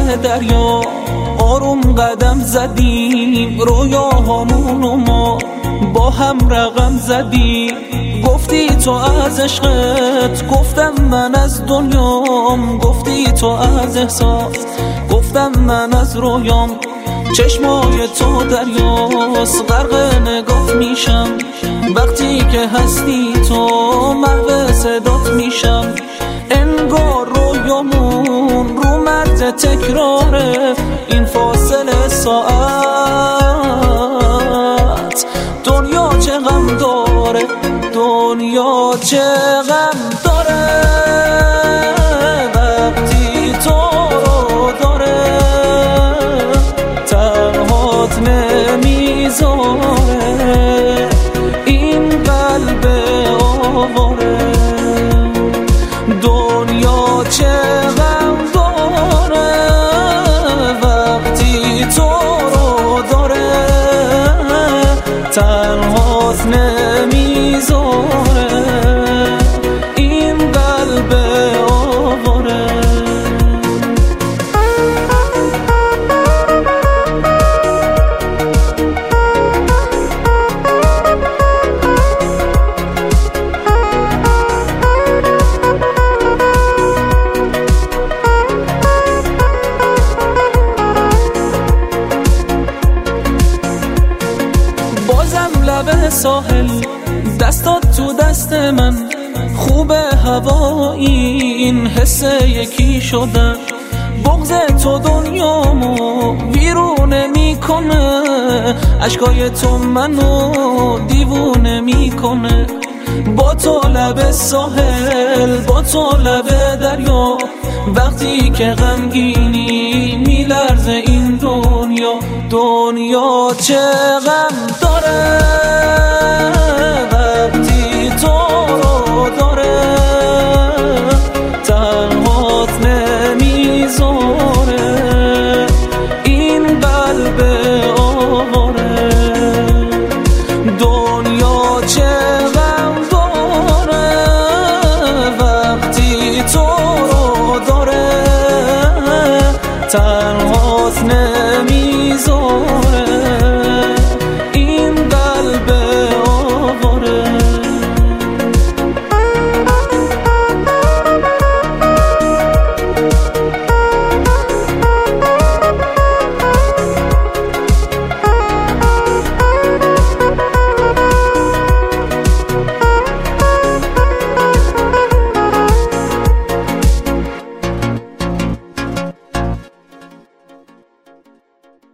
دریا آروم قدم زدیم، رویاهامونو ما با هم رقم زدیم. گفتی تو از عشقت، گفتم من از دنیام. گفتی تو از احساس، گفتم من از رویام. چشمای تو دریاست، غرق نگات میشم. وقتی که هستی تو محو صدات میشم. انگار رویامون رو مرز تکراره، این فاصله ساعت. دنیا چه غم داره، دنیا چه غم داره، وقتی تو رو داره تنهات نمیذاره این قلب آواره. دنیا چه غم داره وقتی تو رو داره تنهات نمیذاره این قلب آواره. لب ساحل دستات تو دست من، خوب هوا این حس یکی شدن. بغض تو دنیامو ویرونه میکنه، اشکای تو منو دیوونه میکنه. با تو لب ساحل، با تو لب دریا، وقتی که غمگینی میلرزه این دنیا. دنیا چه غم داره